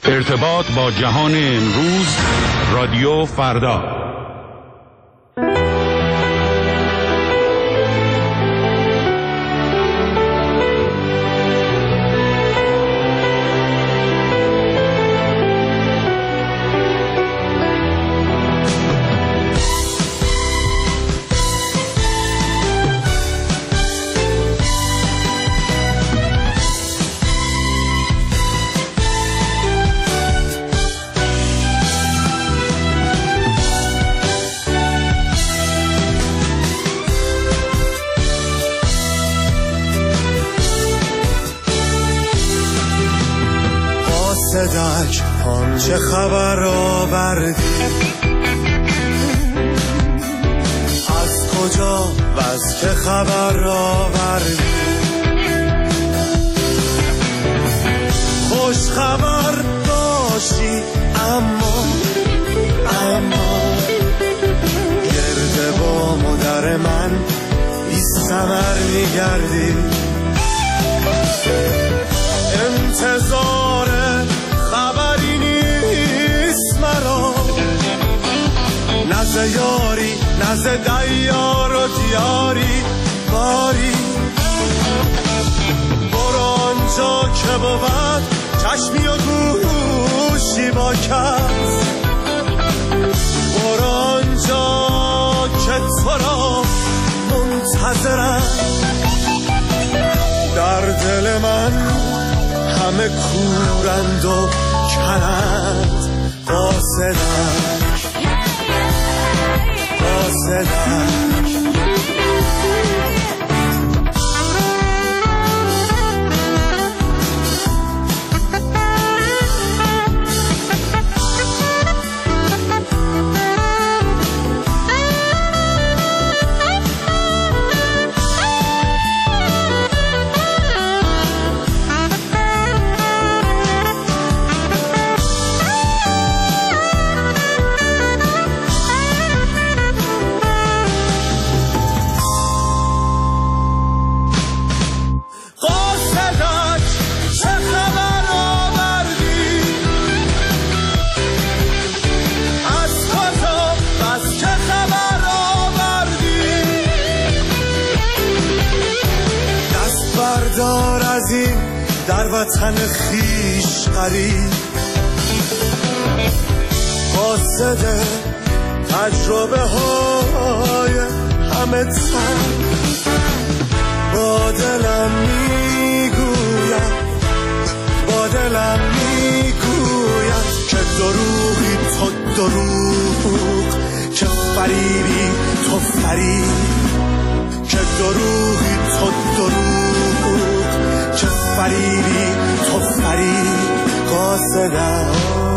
ارتباط با جهان امروز، رادیو فردا. چه خبر آوردی؟ از کجا و از که خبر آوردی؟ خوش خبر داشتی اما گرد با مادر من بی ثمر میگردی. انتظار خبری نیست مرا، نزد یاری نزد دیار و دیاری باری. برو آنجا که بود چشمی و گوشی با کس، برو آنجا که تو را منتظرم. در دل من همه کورند و کرند، قاصدک در وطن خیش قریب، قاصد تجربه های همه تن. با دلم میگوید که دروغی تو دروغ، که فریبی تو فریب، که دروغی تو دروغ، که فریبی تو فریب. قاصدم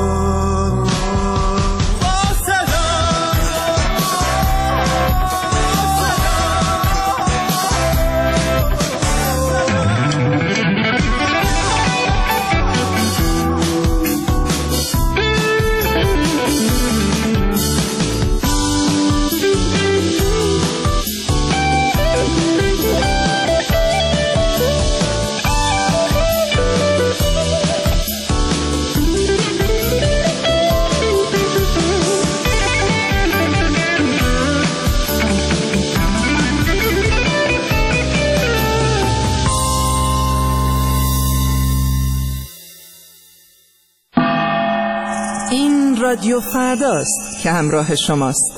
رادیو فرداست که همراه شماست.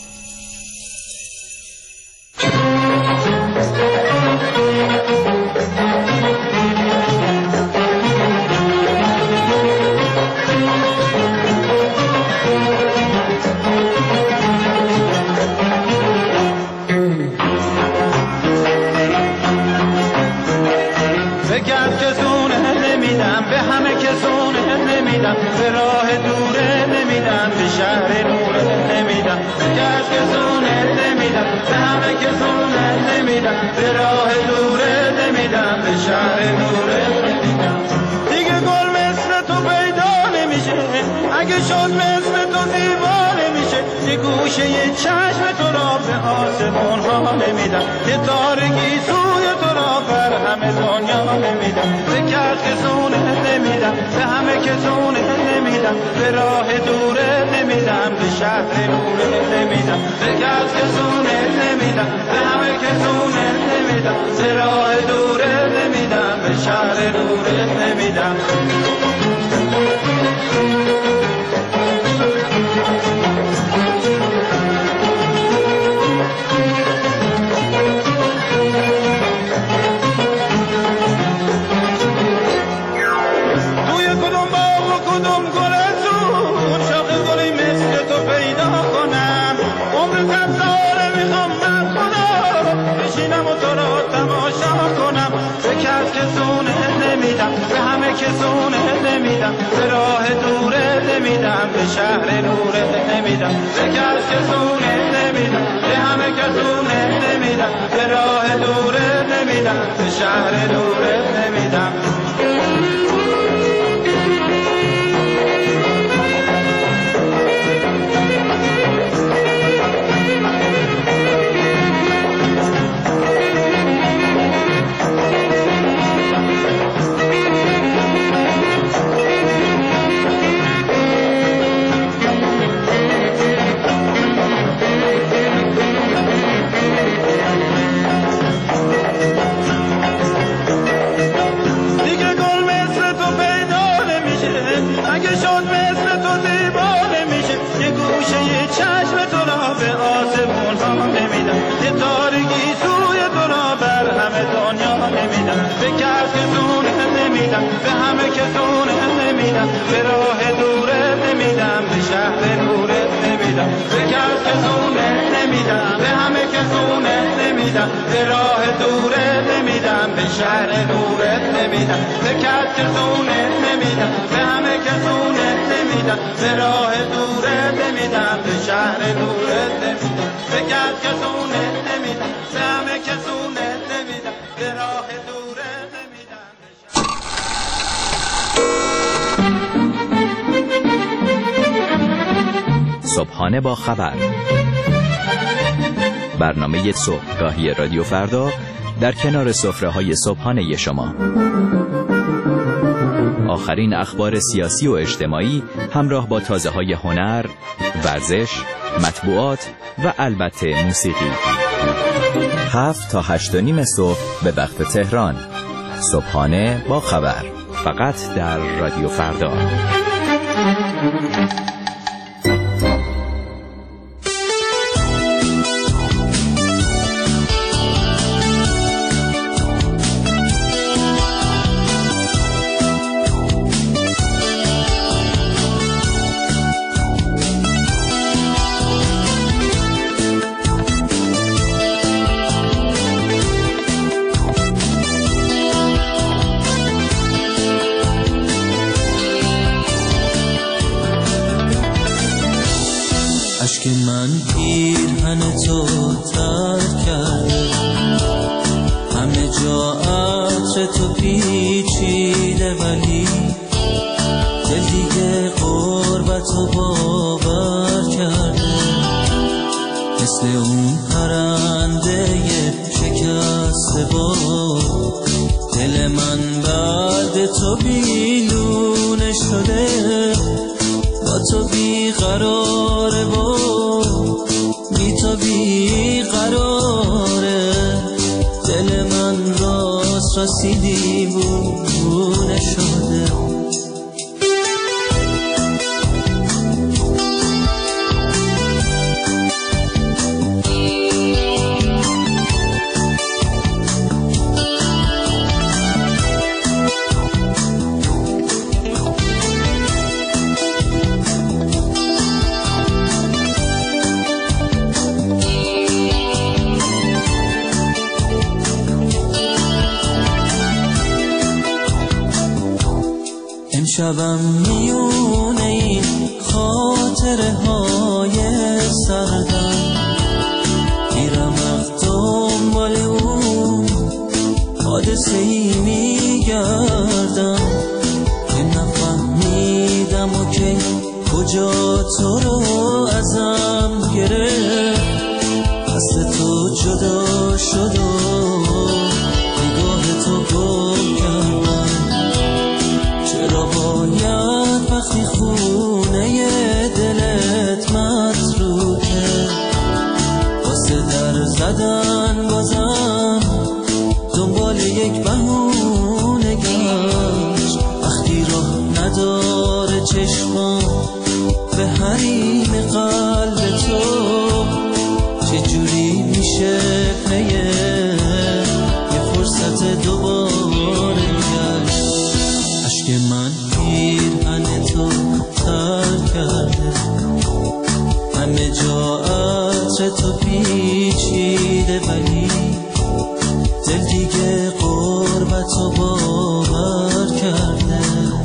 بگرد که زونه نمیدم، به همه که زونه نمیدم، به راه دوره نمیدم، به شهر نوره نمیدم. بگرد که زونه نمیدم، به همه که زونه نمیدم، به راه دوره نمیدم، به شهر نوره نمیدم. دیگه گل مثل تو پیدا نمیشه، اگه شد مثل تو دیوانه میشه. یه گوشه یه چشم تو را به آسمون ها نمیدم، یه تارگی سوی تو را بر همه دنیا نمیدم، به کس که زونه نمیدم، به همه که زونه نمیدم، به راه دوره نمیدم، به شهر نوره نمیدم، به کس که زونه نمیدم، به همه که زونه نمیدم، به راه دوره نمیدم، به شهر نوره نمیدم. به همه که زونه نمیدم، به راه دوره نمیدم، به شهر نوره نمیدم، به کس که زونه نمیدم، به همه که زونه نمیدم، به راه دوره نمیدم، به شهر نوره نمیدم. به همه که زونه نمیدم، به راه دوره نمیدم، به شهر نوره نمیدم، به کس که زونه نمیدم، به همه که زونه نمیدم، به راه دوره نمیدم، به شهر نوره نمیدم، به کس که زونه نمیدم، به همه که زونه نمیدم، به راه دوره نمیدم، به شهر نوره نمیدم، به کس که زونه نمیدم، به همه که زونه نمیدم، به راه دوره نمیدم. صبحانه با خبر، برنامه صبحگاهی رادیو فردا در کنار سفره‌های صبحانه شما. آخرین اخبار سیاسی و اجتماعی همراه با تازه‌های هنر، ورزش، مطبوعات و البته موسیقی. 7 تا 8:30 صبح به وقت تهران. صبحانه با خبر، فقط در رادیو فردا. اشک من پیرهن تو تر کرده، همه جا عطر تو پیچیده، ولی دل دیگه غربتو باور کرده، مثل اون پرنده شکسته باد. دل من بعد تو بیلونه شده، با تو بیقراره و بی تو بیقراره. دل من راست راستی دیوونه شده. امشبم میونه این خاطره های سردم، میرم از دنبال اون حادثه ای میگردم که نفهمیدم و که کجا تو رو ازم گرفت. دست تو جدا شد و نگاه تو وقتی خونه دلت متروکه، واسه در زدن بازم دنبال یک بهونه گشت. وقتی راه نداره چشمم به حریم قلب تو، چجوری میشه پیه یه فرصت دوباره گشت. عشق من پیرهن تو تر کرده، همه جا عطر تو پیچیده، ولی دل دیگه غربتو باور کرده.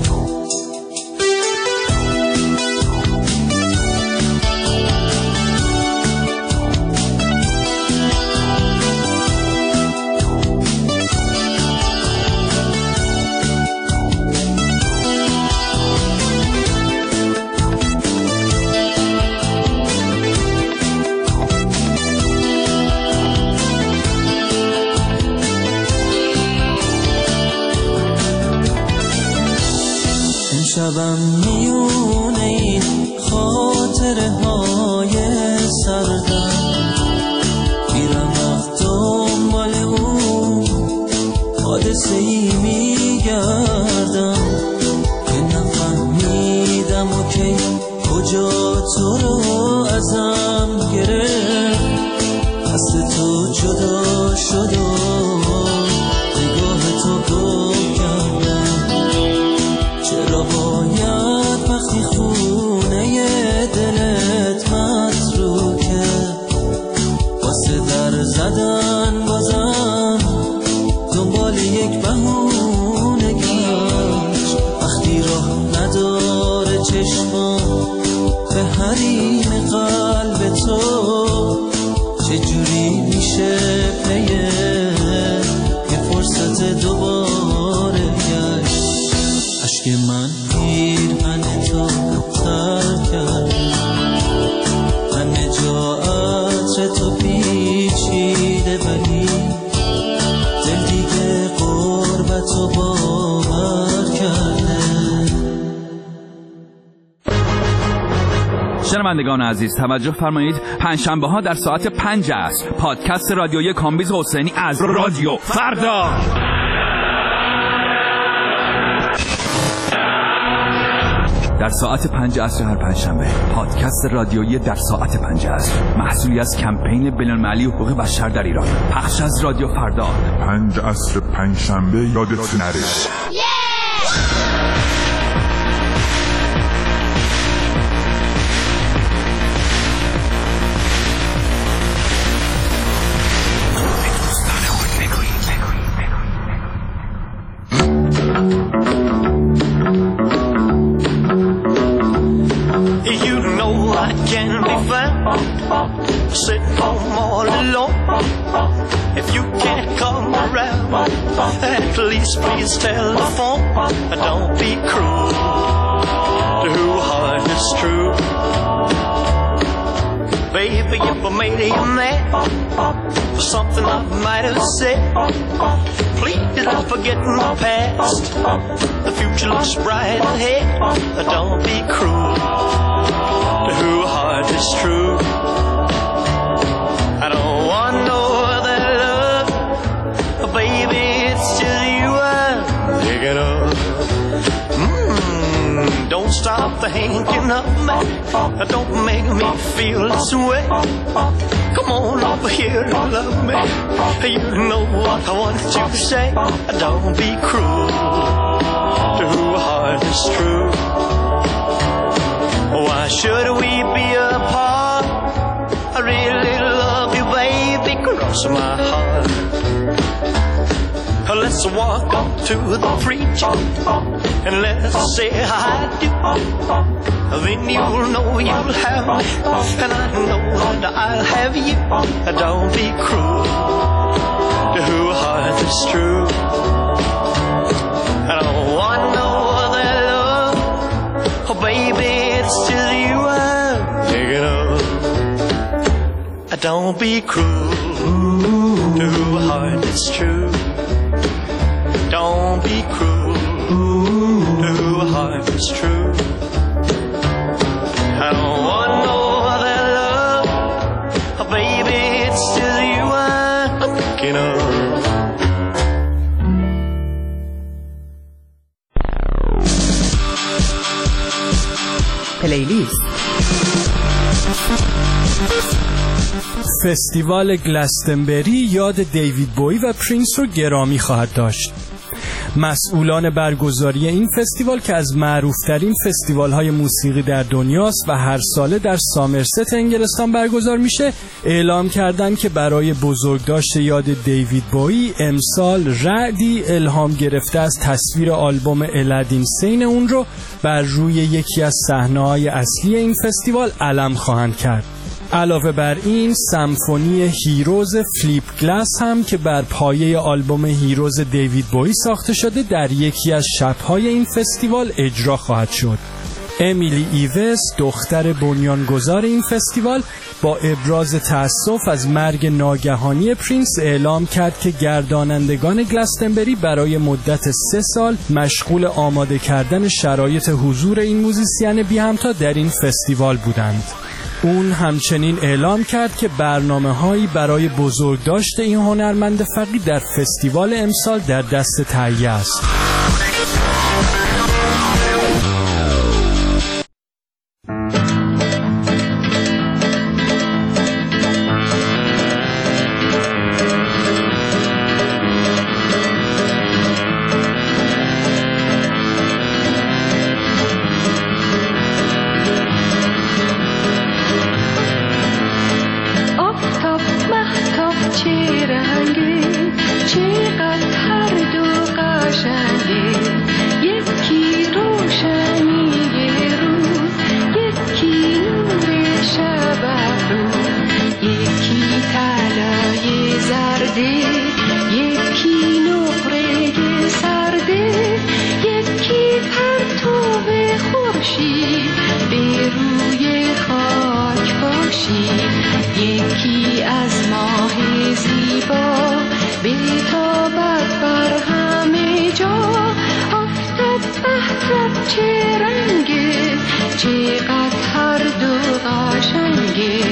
شبم میونه این خاطره های سردم، میرم دنبال اون حادثه ای میگردم که نفهمیدم و که کجا تو رو ازم گرفت. دست تو جدا شد و نگاه تو گم کردم. چرا باید وقتی خونه دلت متروکه، واسه در زدن بازم دنبال یک بهونه گشت. وقتی راه نداره چشمم به حریم قلب تو، چجوری میشه پیه یه فرصت دوباره گشت. عشق من پیرهن تو تر کرده، همه جا عطر تو پیچیده، ولی دل دیگه غربتو باور کرده. شنوندگان عزیز توجه فرمایید، پنجشنبه ها در ساعت 5 عصر پادکست رادیویی کامبیز حسینی از رادیو فردا. در ساعت 5 عصر هر پنجشنبه پادکست رادیویی در ساعت 5 عصر، محصولی از کمپین بین‌المللی حقوق بشر در ایران، پخش از رادیو فردا. 5 عصر پنجشنبه یادت نره. Sitting home all alone. If you can't come around, at least please telephone. Don't be cruel to who heart is true. Baby, if I made you mad for something I might have said, please don't forget my past. The future looks bright ahead. Don't be cruel to who heart is true. I don't want no other love, baby, it's just you I'm thinking of. Don't stop thinking of me, don't make me feel this way. Come on over here and love me, you know what I want you to say. Don't be cruel to who heart is true. Why should we be apart? I really love you, baby, cross my heart. Let's walk up to the preacher and let's say I do. Then you'll know you'll have me, and I know that I'll have you. Don't be cruel to who heart is true. I don't want no other love, oh baby, it's just you I'm thinking of. Don't be cruel to who heart is true. Don't be cruel to who heart is it's true. I don't want no other love, oh baby, it's still you I'm thinking of. پلیلیست. فستیوال گلستنبری یاد دیوید بویی و پرینس رو گرامی خواهد داشت. مسئولان برگزاری این فستیوال که از معروفترین فستیوال‌های موسیقی در دنیاست و هر ساله در سامرست انگلستان برگزار میشه، اعلام کردن که برای بزرگداشت یاد دیوید بویی امسال رعدی الهام گرفته از تصویر آلبوم الادین سین اون رو بر روی یکی از صحنه‌های اصلی این فستیوال علم خواهند کرد. علاوه بر این سمفونی هیروز فلیپ گلاس هم که بر پایه آلبوم هیروز دیوید بویی ساخته شده در یکی از شب‌های این فستیوال اجرا خواهد شد. امیلی ایوس دختر بنیانگذار این فستیوال با ابراز تأسف از مرگ ناگهانی پرینس اعلام کرد که گردانندگان گلستنبری برای مدت 3 سال مشغول آماده کردن شرایط حضور این موزیسین بی همتا در این فستیوال بودند. اون همچنین اعلام کرد که برنامه‌هایی برای بزرگداشت این هنرمند فقید در فستیوال امسال در دست تهیه است. یکی از ماه زیبا بی‌تابت بر همه جا، آفتاب مهتاب چه رنگه، چقدر هر دو قشنگه.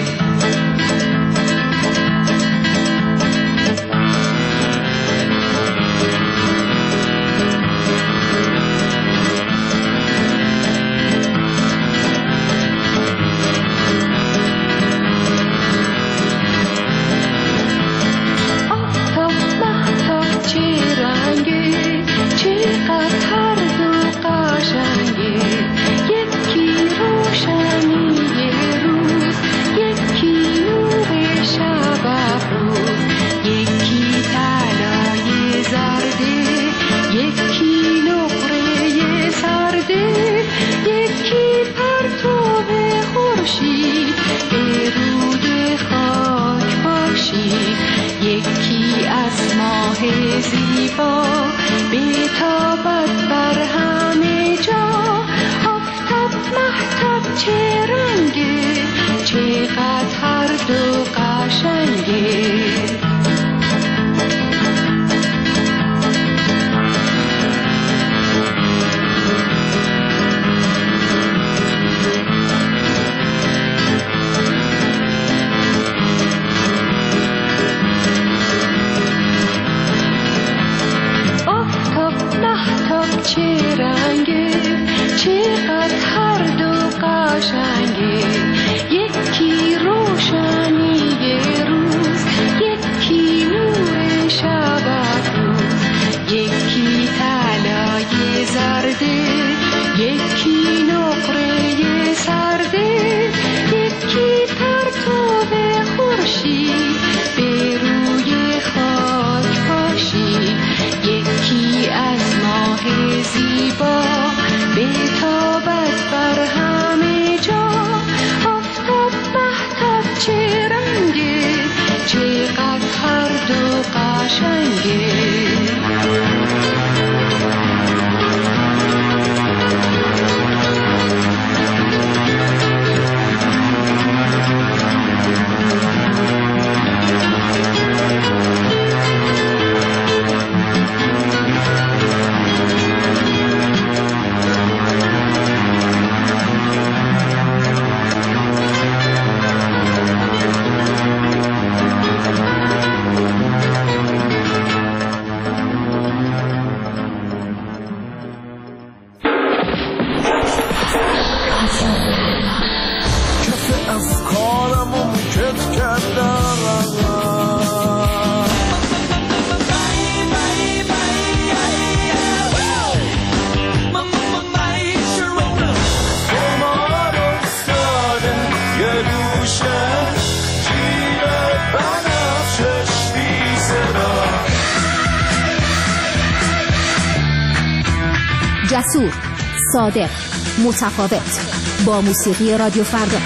یکی از ماه زیبا بی‌تابت بر همه جا، آفتاب مهتاب چه رنگه، چقدر هر دو قشنگه. چه رنگه، چقدر هر دو قشنگه. یکی روشنی روز، یکی نور شب افروز، یکی طلای زرده، یکی نقره سرده، یکی پرتو خورشید به روی خاک پاشید. یکی از ماه زیبا بی‌تابت بر همه جا، آفتاب مهتاب چه رنگه، چقدر هر دو قشنگه. کف افکارم رو کت کردم قمار افتاده یه گوشه جیب بنفشش بی صدا جسور، صادق، متفاوت با موسیقی رادیو فردا.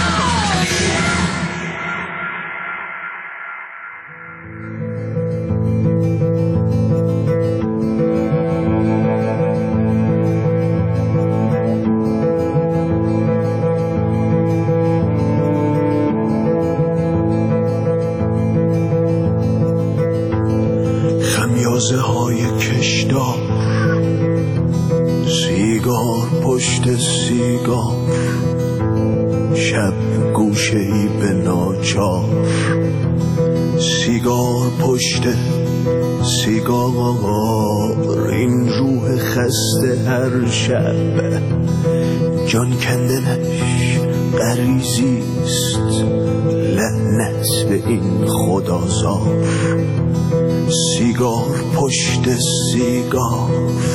خمیازه های کشدار، سیگار پشت سیگار، شب گوشه‌ای به ناچار، سیگار پشت سیگار، این روح خسته هر شب جان کندنش غریزیست، لعنت به این خدازار، سیگار پشت سیگار،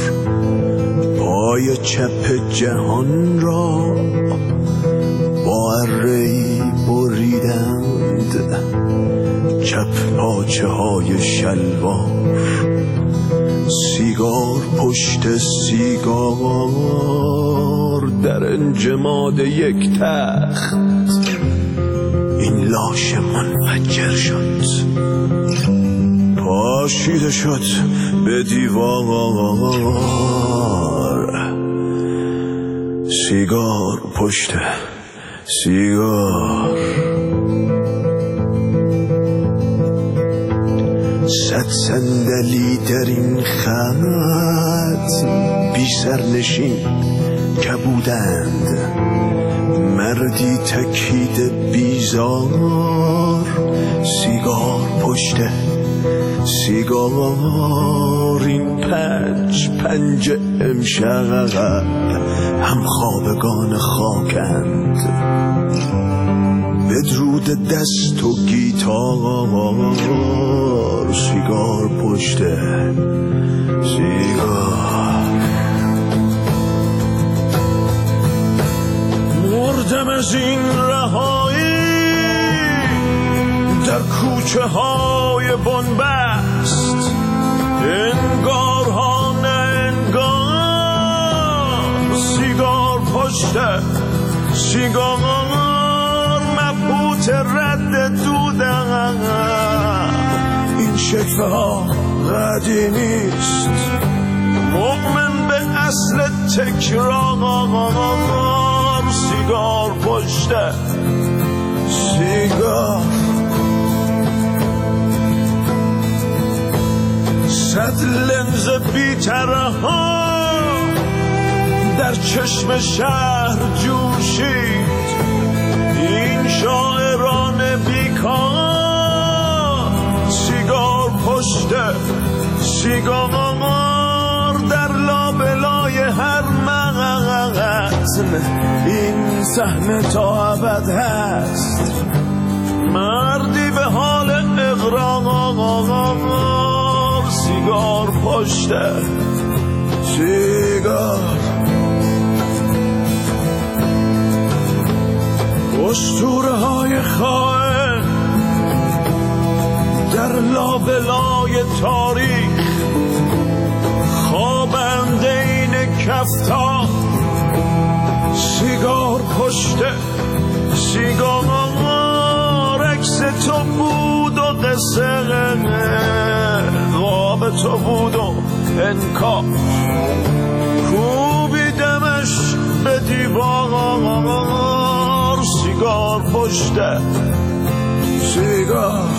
پای چپ جهان را با اره‌ای بریدند، چپ پاچه های شلوار، سیگار پشت سیگار، در انجماد یک تخت این لاش منفجر شد، پاشیده شد به دیوار، سیگار پشت سیگار، صد صندلی در این خط بی سرنشین کبودند، مردی تکیده بیزار، سیگار پشت سیگار، این پنج امشب هم خوابگان خاکند، بدرود دست و گیتار، سیگار پشت سیگار، مردم از این رهایی در کوچه های بنبست، انگار ها نه انگار، سیگار پشت سیگار، مبهوت رد دودم، این شکفه ها قدیمیست، مؤمن به اصل تکرار، سیگار پشت سیگار، صد لنز بی‌طرح ها در چشم شهر جوشید، این شاعران بیکار، سیگار پشت سیگار، در لابلای هر متن این صحنه تا ابد هست، مردی به حال اقرار، سیگار پشت سیگار، اسطوره های خائن در لابلای تاریخ، خوابند این کفتا، سیگار پشت سیگار، عکس تو بود و قصه خواب تو بود و انکار، کوبیدمش به دیوار، سیگار پشت سیگار،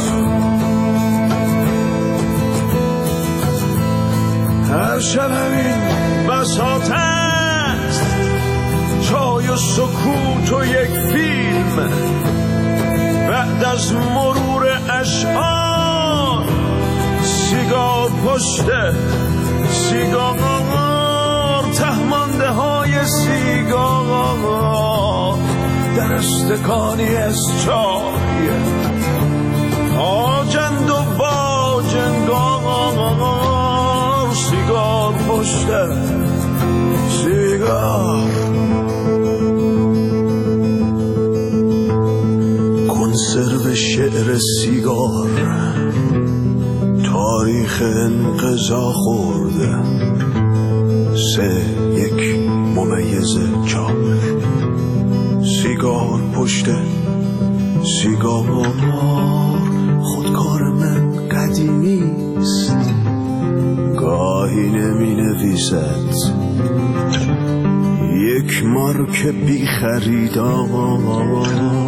هر شب همین بساط است، چای و سکوت و یک فیلم، بعد از مرور اشعار، سیگار پشت سیگار، تهمانده های سیگار، در استکانی از چای آجند و باجنگار سیگار پشت سیگار کنسرو شعر سیگار تاریخ انقضا خورده 3-1-4 سیگار پشت سیگار خودکار من قدیمیست گاهی نمی نویسد یک مارک بی خریدار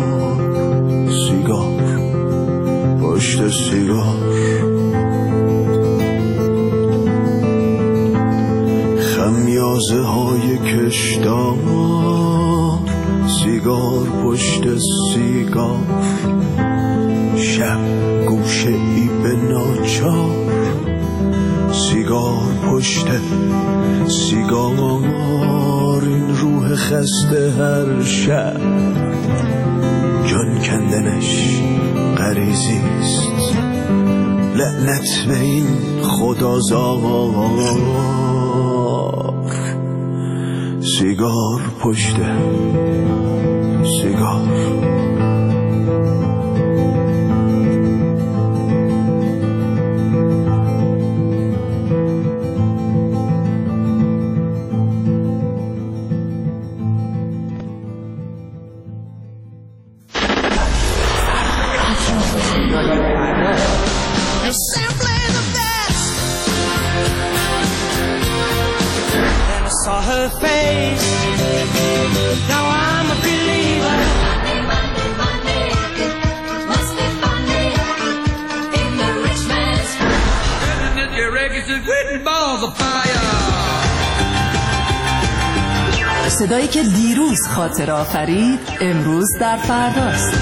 سیگار پشت سیگار خمیازه های کشدار سیگار پشت سیگار شب گوشه ای به ناچار سیگار پشت سیگار این روح خسته هر شب جان کندنش غریزیست لعنت به این خدازار سیگار پشت سیگار صدایی که دیروز خاطر آفرید امروز در فرداست.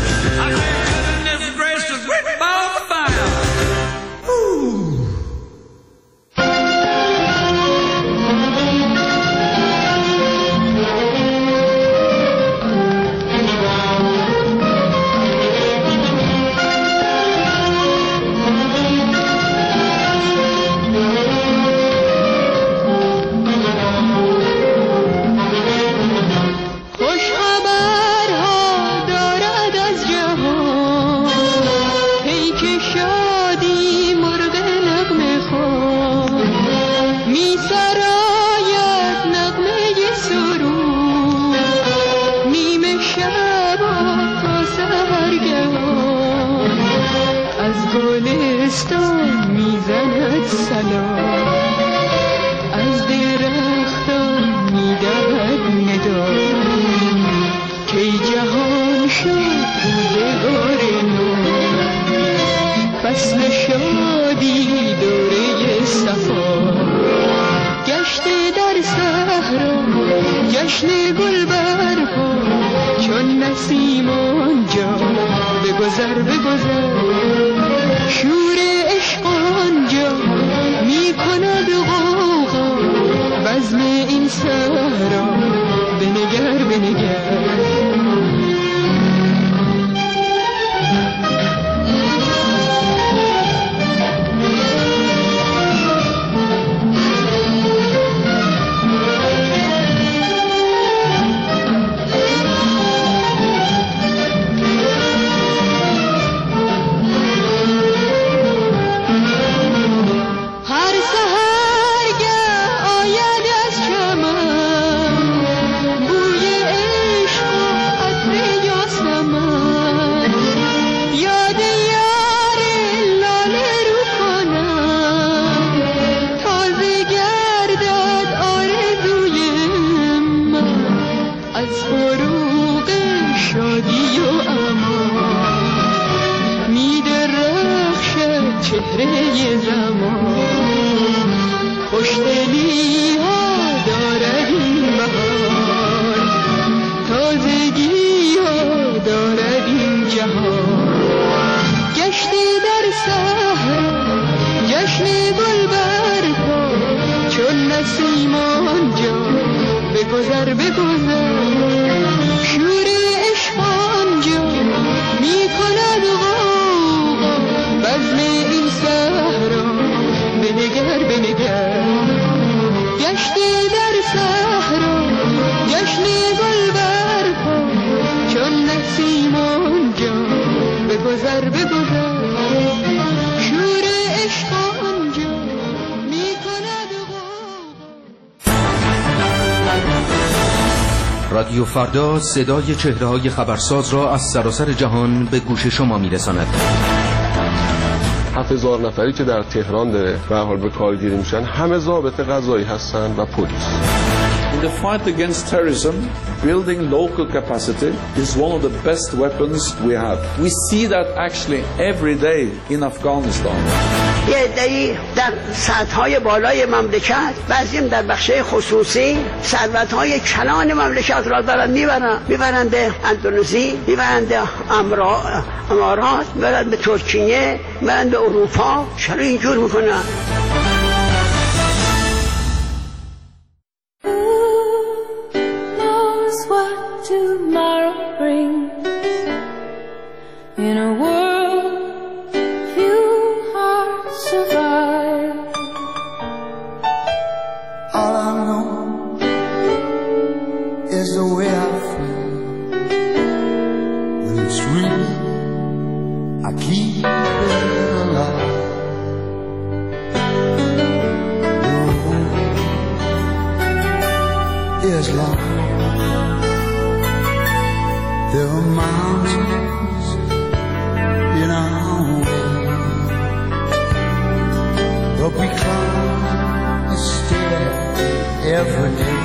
بگذر شور عشق چشم گل برپا چون نسیم آنجا بگذر شور عشق آنجا می کند رادیو فردا صدای چهره‌های خبرساز را از سراسر جهان به گوش شما می‌رساند. 7000 نفری که در تهران به هر حال به کار گیری میشن همه ضابط قضایی هستن و پلیس. In the fight against terrorism, building local capacity is one of the best weapons we have. We see that actually every day in Afghanistan. یه عده‌ای در سطح‌های بالای مملکت، بعضیم در بخش‌های خصوصی ثروت‌های کلان مملکت را دارن میبرن به اندونزی، میبرن به امارات، میبرن به ترکیه، میبرن به اروپا. چرا اینجور میکنن؟ Tomorrow brings in a world few hearts survive. All I know is the way I feel. When it's real, I keep it alive. The road is long. There are mountains in our way, but we climb a stair every day.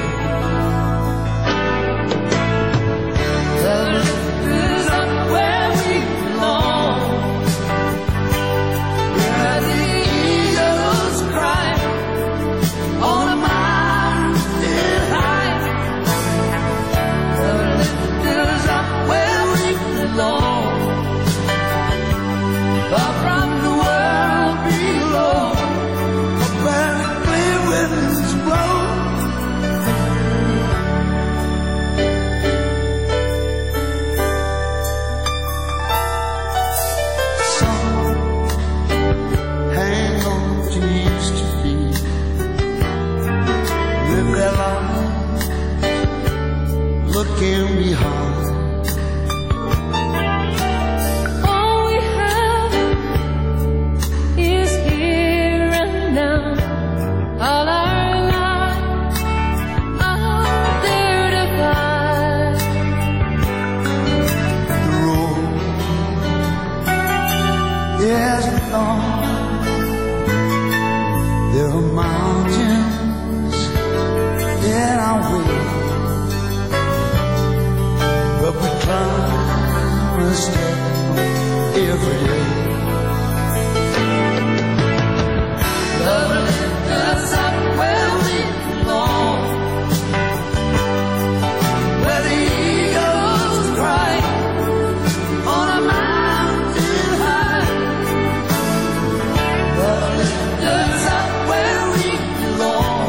The lift is up where we belong, where the eagles cry on a mountain high. The lift is up where we belong, far from the world below, where the clear winds blow. Some hang on to used to be, live their lives looking behind. There are mountains in our way, but we climb a step every day. Love lifts us up where we belong, where the eagles cry on a mountain high. Love lifts us up where we belong,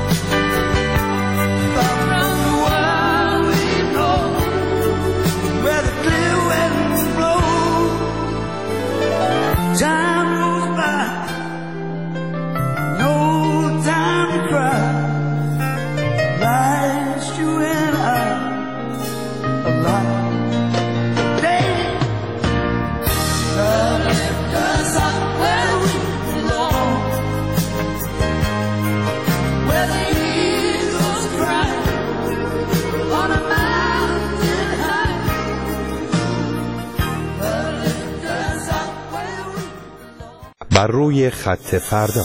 far from the world we know, where the clear winds blow. Time goes by, no time to cry. Life's you and I alive. Love lifts us up where we belong, where the eagles cry on a mountain high. Love lifts us up where we بر روی خط فردا.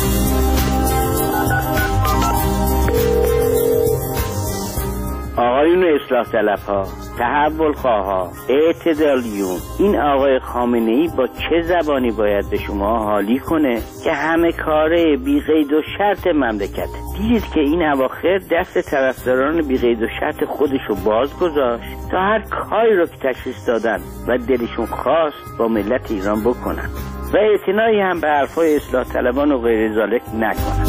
آقایون اصلاح طلب‌ها، تحول خواها، اعتدالیون، این آقای خامنه‌ای با چه زبانی باید به شما حالی کنه که همه کاره بی قید و شرط مملکت؟ دیدید که این اواخر دست طرفداران بی قید و شرط خودشو باز گذاشت تا هر کاری رو که تشخیص دادن و دلشون خواست با ملت ایران بکنن و اعتنایی هم به حرفای اصلاح طلبان و غیر ذالک نکنن.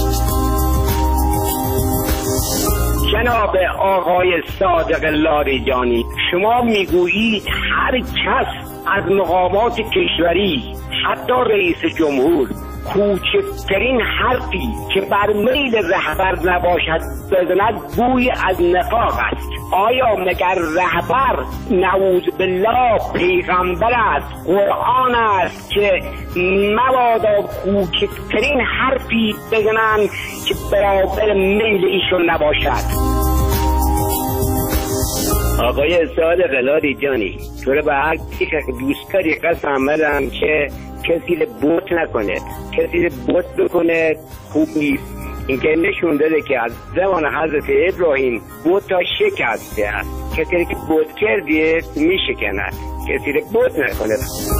جناب آقای صادق لاریجانی، شما میگویید هر کس از مقامات کشوری حتی رئیس جمهور کوچکترین حرفی که بر میل رهبر نباشد بزند بوی از نفاق است. آیا مگر رهبر نعوذ بالله پیغمبر است، قرآن است که مبادا کوچکترین حرفی بزنند که برابر میل ایشون نباشد؟ آقای صادق لاری جانی، تو رو به هر چی که دوست داری قسم بدم که کسی رو بوت نکنه. کسی رو بوت بکنه خوب نیست. این که نشون داده که از زمان حضرت ابراهیم بوت تا شکسته است. کسی که بوت کردیه میشکند. کسی رو بوت نکنه.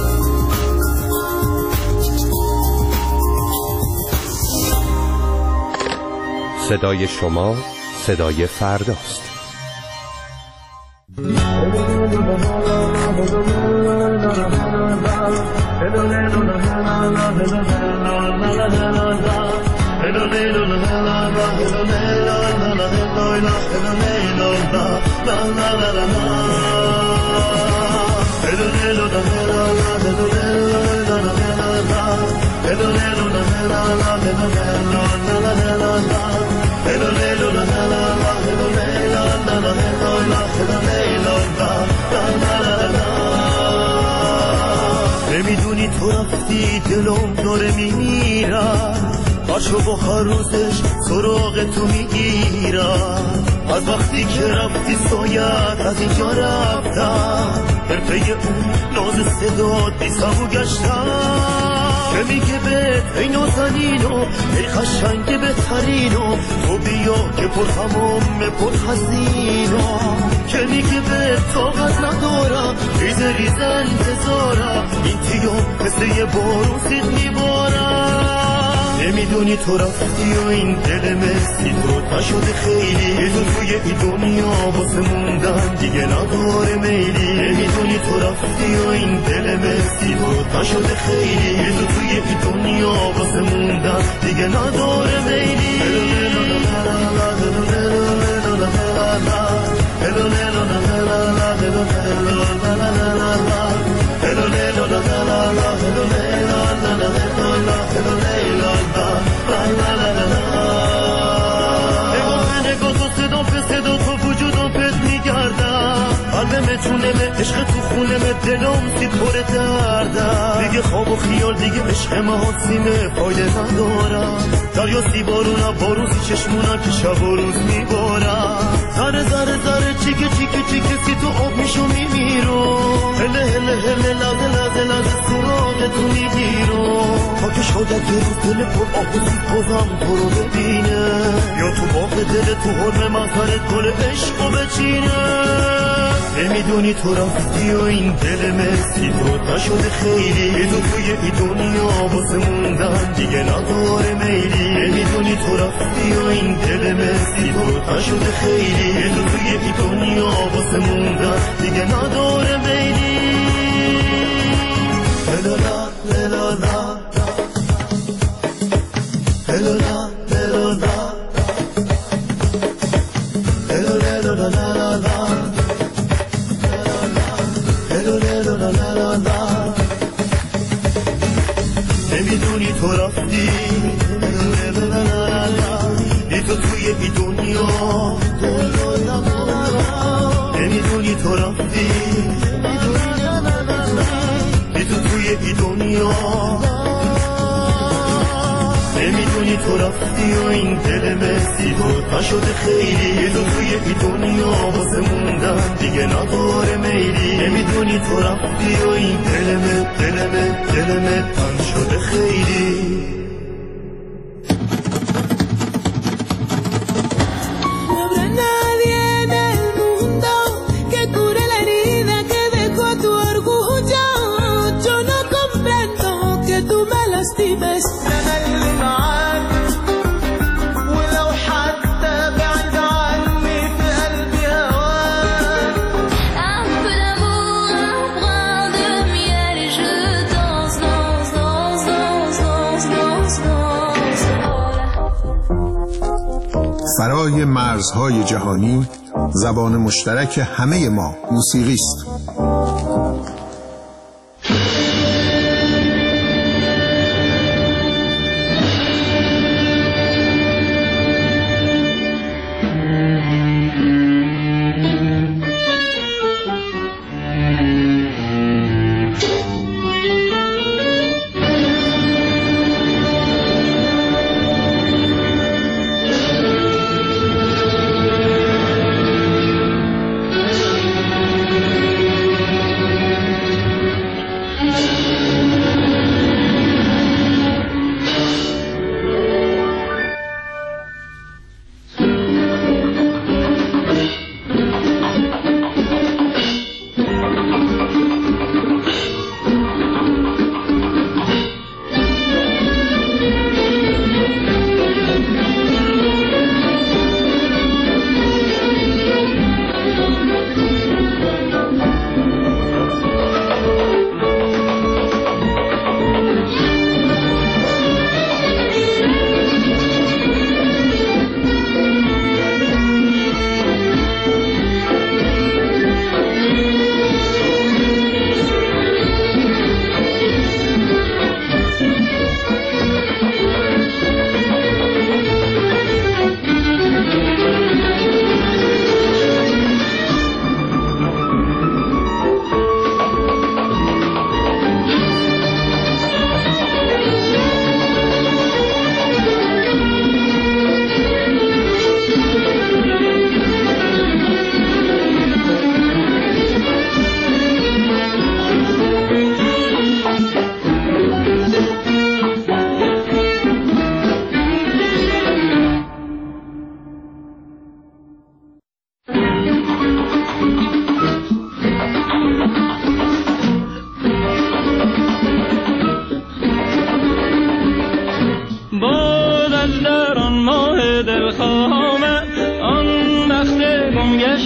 صدای شما صدای فرداست. نمیدونی تو رفتی دلم داره میمیرم، باشو با هر روزش سراغ تو میگیرم. از وقتی که رفتی سایت از اینجا رفتم، حرفه اون ناز صدات بی سبو گشتم. که میگه به ای نازنینو ای خشنگ بهترینو، تو بیا که پر هموم پر حزینو. که میگه به طاقت ندارم ریز ریز انتظارم، این تیام مثل یه بارون سید میبارم. نمیدونی تو رفتی و این دل مسی تو نشده خیلی، تو توی این دنیا واسه موندن دیگه نداره میلی. نمیدونی تو رفتی و این دل مسی تو نشده خیلی، تو توی این دنیا واسه موندن دیگه نداره میلی. نگاه تو صدا به صدا تو وجودم پس میگردم، قلبم جونم عشق تو خونم دلم سید پر دردم. دیگه خواب و خیال دیگه عشق محاسیمه فایده ندارم. دریا سی بارونم باروزی چشمونم که شب و روز میبارم. ذره ذره ذره چیکه چیکه چیکه سی تو آب میشو میمیرم. هله هله هله لازه لازه لازه سراغ تو میگیرم. خاک شاید یه روز دل پر آب و سید بازم تو رو ببینه، یا تو باغ دل تو حرم مغفرت گل عشقو بچینه. نمیدونی تو رفتی و این دل مسی تو نشده خیلی، تو توی این دنیا واسه موندن دیگه نداره میلی. نمیدونی تو رفتی و این دل مسی تو نشده خیلی، تو توی این دنیا واسه موندن دیگه نداره میلی. هلالا هلالا هلالا نمیدونی تو رفتی بی تو توی این دنیا. نمیدونی تو رفتی بی تو توی این دنیا. نمیدونی تو رفتی و این دل مسی تو نشده خیلی، تو توی این دنیا واسه موندن دیگه نداره میلی. نمیدونی تو رفتی و این دلمه تن شده خیلی. برای مرزهای جهانی زبان مشترک همه ما موسیقی است.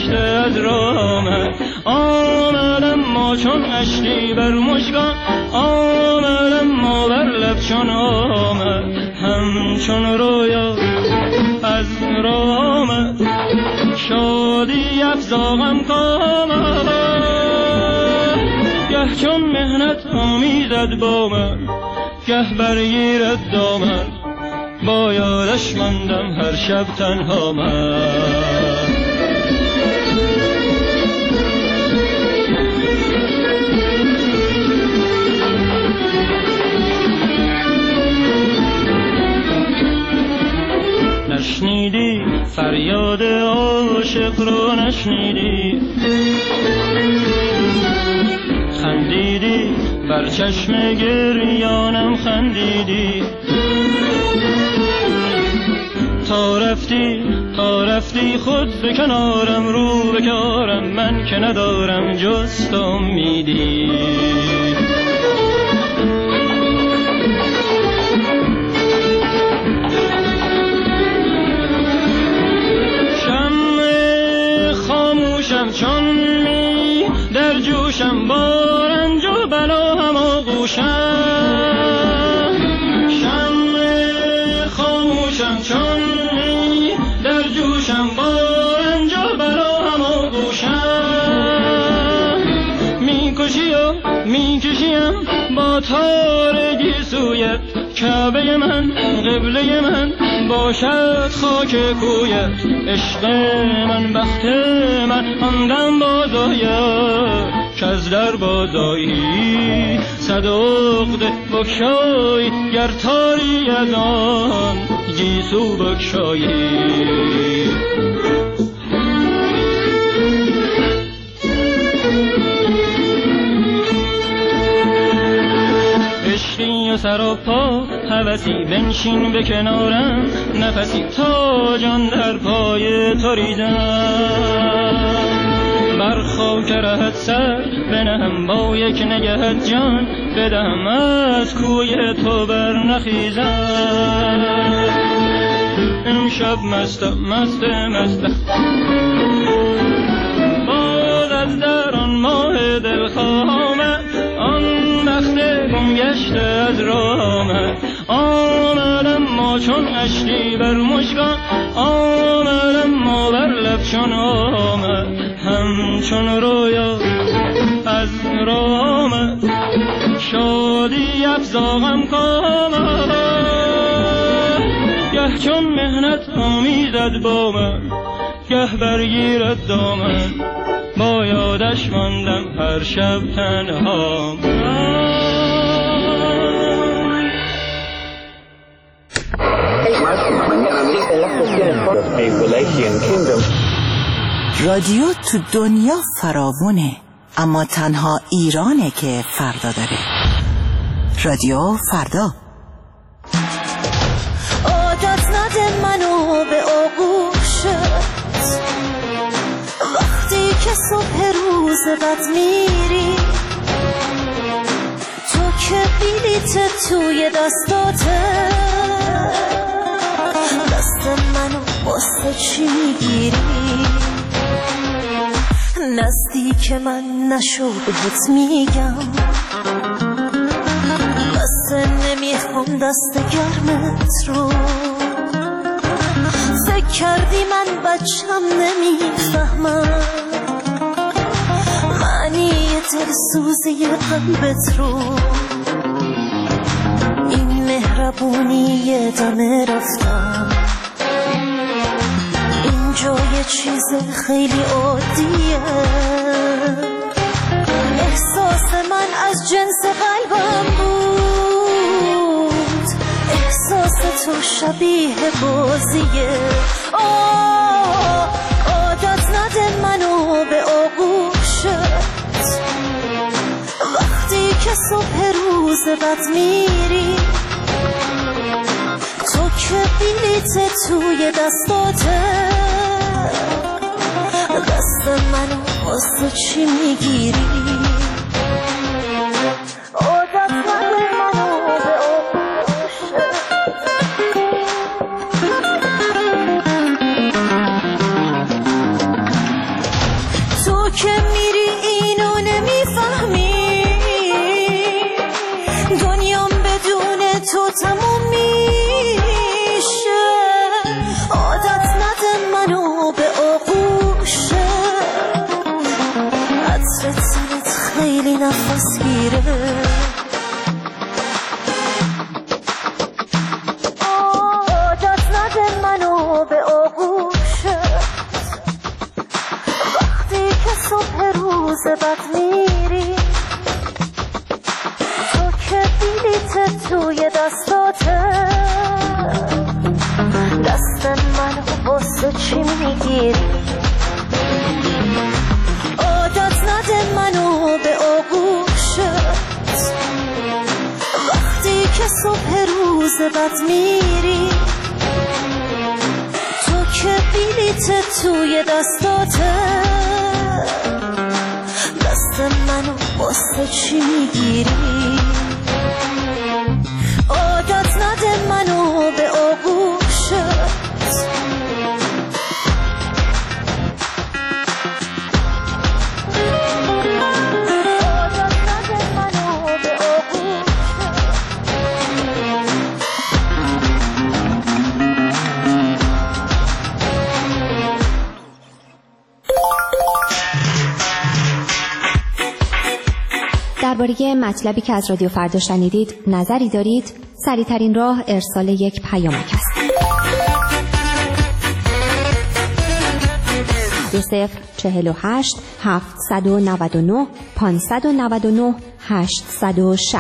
گشته از راه آمدم ما چون اشکی بر مشکان آمدم ما بر لب چون آمد همچون رویا از راه آمد شادی افزاغم کامد گه چون مهنت آمیزد با من گه برگیرد دامن با یادش ماندم هر شب تنها من نشنیدی فریاد عاشق رو نشنیدی خندیدی بر چشم گریانم خندیدی تا رفتی خود به کنارم رو به کارم من که ندارم جز تو امیدی چون می در جوشم با رنج و بلا هم آغوشم شمع خاموشم چون می در جوشم با رنج و بلا هم آغوشم میکشی و میکشیم با تارگی سویت کعبه من قبله من باشد خاک کویت عشق من بخت من آندم بازاید که از در بازایی صد عقده بکشایی گر تاری از آن گیسو بکشایی عشقی و سر و پا هوسی بنشین به کنارم نفسی تا جان در پای تو ریزم بر خاک رهت سر بنهم با یک نگهت جان بدهم از کوی تو بر نخیزم امشب مستم باز از در آن ماه دلخواه آمد آن بخت گم گشته از راه آمدم ما چون اشکی بر مشکان آمدم ما بر لب چون آمد همچون رویا از راه آمد شادی افزاغم کامد گه چون مهنت آمیزد با من گه برگیرد دامن با یادش ماندم هر شب تنها رادیو تو دنیا فراوونه اما تنها ایرانه که فردا داره. رادیو فردا. عادت نده منو به آغوشت وقتی که صبح روز بد میری تو که بلیت توی دستاته دست منو واسه چی میگیری نزدیک من نشو بهت میگم بس نمیخوام دست گرمت رو فکر کردی من بچم نمیفهمم معنی دلسوزی قلبت رو این مهربونی دمه رفتم اینجا یه چیز خیلی عادیه احساس من از جنس قلبم بود احساس تو شبیه بازیه عادت نده منو به آغوشت وقتی که صبح روز بد میری تو که بلیت توی دستاته دست منو واسه چی میگیری عادت نده منو به که میری اینو نمیفهمی، دنیام بدون تو تموم میشه. عادت نده منو به آغوشه، عطر تنت خیلی نفس گیره. عادت نده منو به آغوشه، وقتی که صبح روز بد میری، تو که بلیت توی دستاته، دست منو واسه چی میگیری؟ عادت نده منو به آغوشت، وقتی که صبح روز بد میری، تو که بلیت توی دستاته، دست منو واسه چی میگیری؟ عادت نده منو به آغوشت. درباره مطلبی که از رادیو فردا شنیدید نظری دارید؟ سریع‌ترین راه ارسال یک پیامک است. 2048 799 599 860.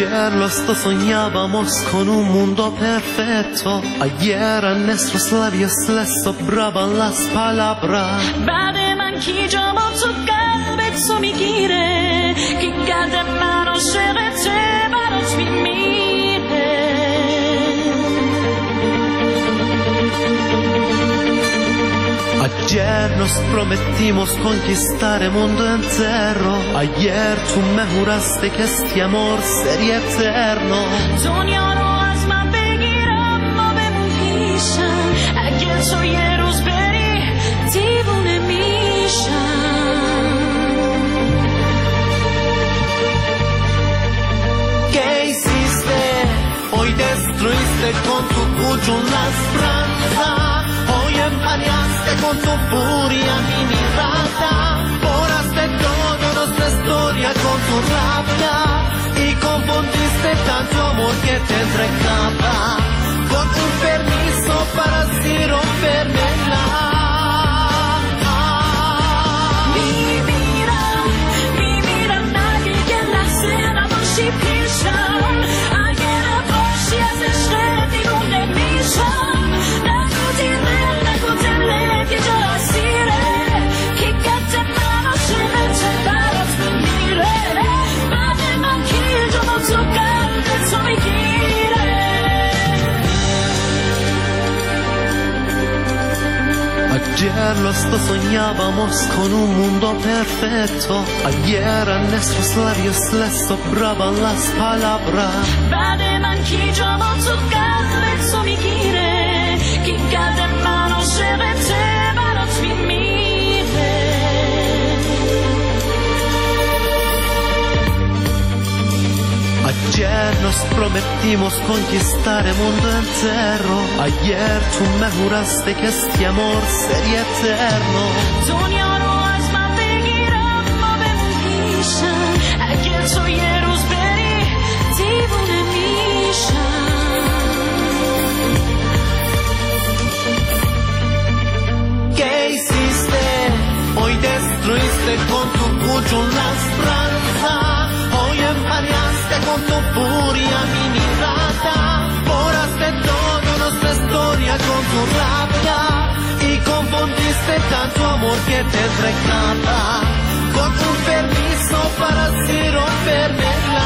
Ayer los dos soñábamos con un mundo perfecto. Ayer a nuestros labios les sobraban las palabras. بعد من کی جا با تو قلبت تو میگیره کی قد من عاشقته برات میمیره Ayer nos prometimos conquistar el mundo entero. Ayer tú me juraste que este amor sería eterno. دنیا رو از من بگیرم ما بمون پیشم اگه تو یه روز بری دیوونه میشم. ¿Qué hiciste? Hoy destruiste con tu puño la esperanza. Hoy empañaste con tu furia mi mirada. Borraste toda nuestra historia con tu rabia. Y confundiste tanto amor que te entregaba con un permiso para así rompérmela. Mi mira nadie que la cena باشی پیشم اگه نباشی از عشق دیوونه میشم. نگو دیره نگو دلت یه جا اسیره کی قد من عاشقته برات میمیره. بعد من کی جا با تو قلبت تو میگیره. Ayer los dos soñábamos con un mundo perfecto. Ayer a nuestros labios les sobraban las palabras. بعد من کی جا با تو قلبت تو میگیره کی قد من عاشقته برات میمیره. Ayer nos prometimos conquistar el mundo entero. Ayer tú me juraste que este amor sería eterno. دنیا رو از من بگیرم ما بمون پیشم اگه تو یه روز بری دیوونه میشم. ¿Qué hiciste? Hoy destruiste con tu puño la esperanza. Hoy empañaste con tu furia mi mirada. Borraste toda nuestra historia con tu rabia. Y confundiste tanto amor que te entregaba con un permiso para así rompérmela.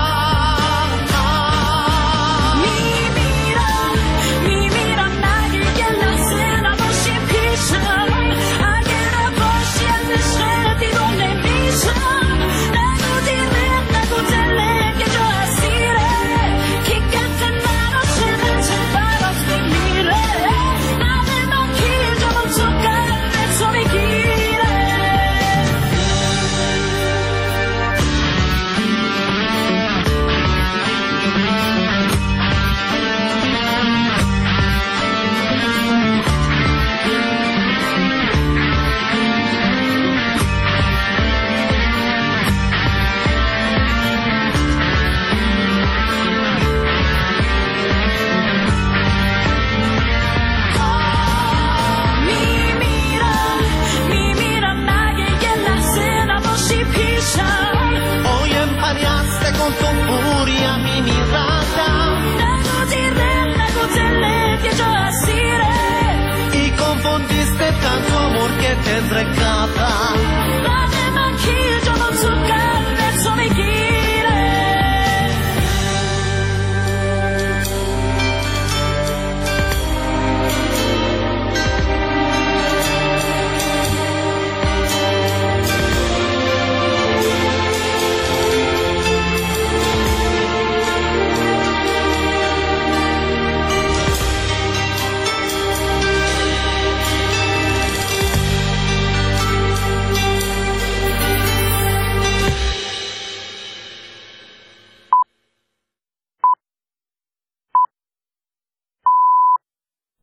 Mi mira nadie que la cena باشی پیشم اگه نباشی از عشق دیوونه میشم. نگو دیره نگو دلت یه جا اسیره کی قد من عاشقته برات میمیره. بعد من کی جا با تو قلبت تو میگیره. Mi mira nadie que la cena باشی پیشم Hoy empañaste con tu furia mi mirada. نگو دیره نگو دلت یه جا اسیره Y confundiste tanto amor que te entregaba. بعد